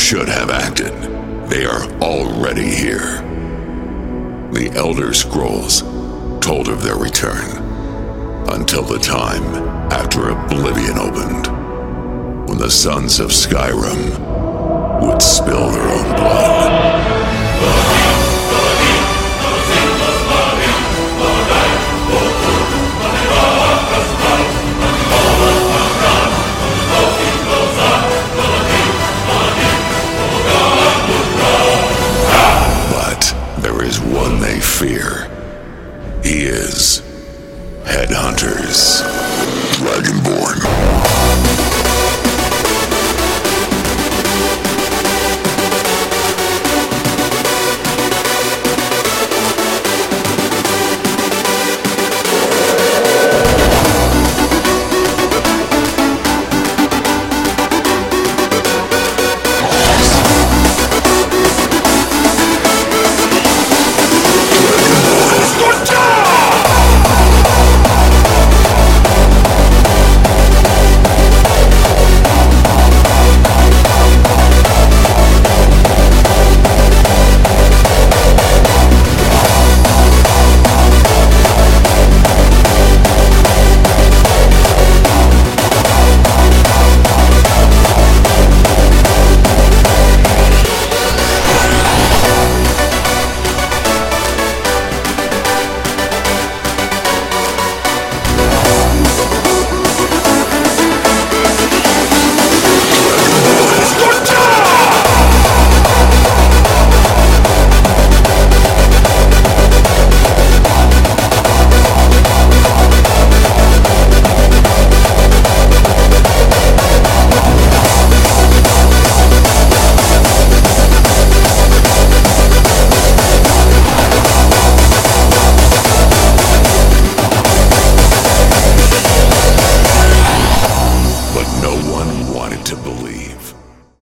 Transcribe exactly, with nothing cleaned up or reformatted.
should have acted. They are already here. The Elder Scrolls told of their return until the time after Oblivion opened, when the sons of Skyrim would spill their own blood.